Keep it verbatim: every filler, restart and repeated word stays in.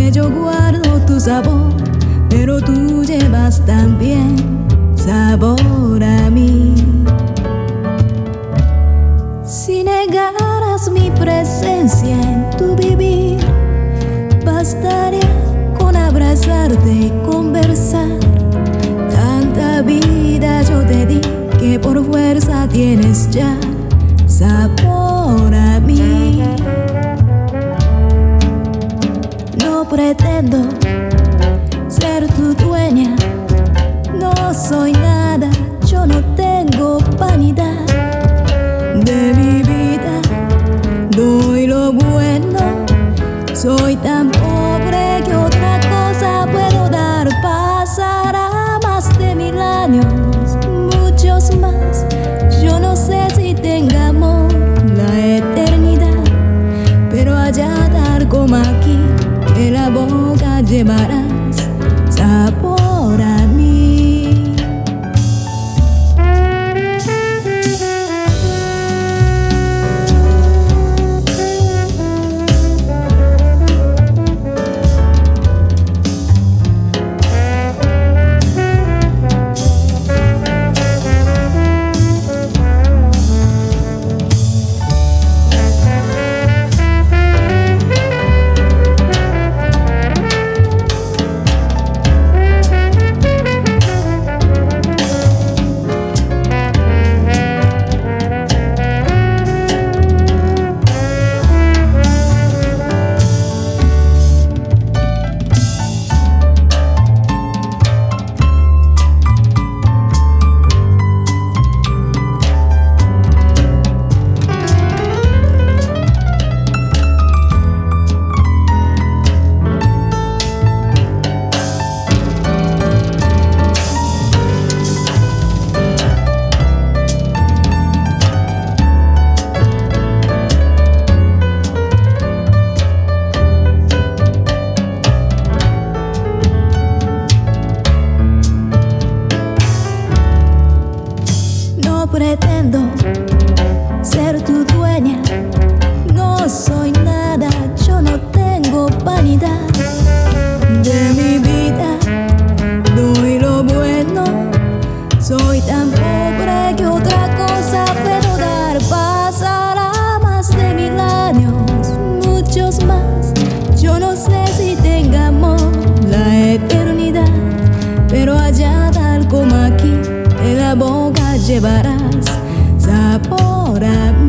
que yo guardo tu sabor, pero tú llevas también sabor a mí. Si negaras mi presencia en tu vivir, bastaría con abrazarte y conversar. Tanta vida yo te di que por fuerza tienes ya sabor a mí. No pretendo ser tu dueña, no soy nada, yo no tengo vanidad. De mi vida doy lo bueno, soy tan pobre que otra cosa puedo dar. Pasará más de mil años, muchos más, yo no sé si tenga amor la eternidad, pero allá tal como aquí, en la boca llevarás sabor a mí. No pretendo ser tu dueña, no soy nada, yo no tengo vanidad. De mi vida doy lo bueno, soy tan pobre que otra cosa puedo dar. Pasará más de mil años, muchos más, yo no sé si tenga amor la eternidad, pero allá tal como aquí, en la boca llevarás sabor a mí.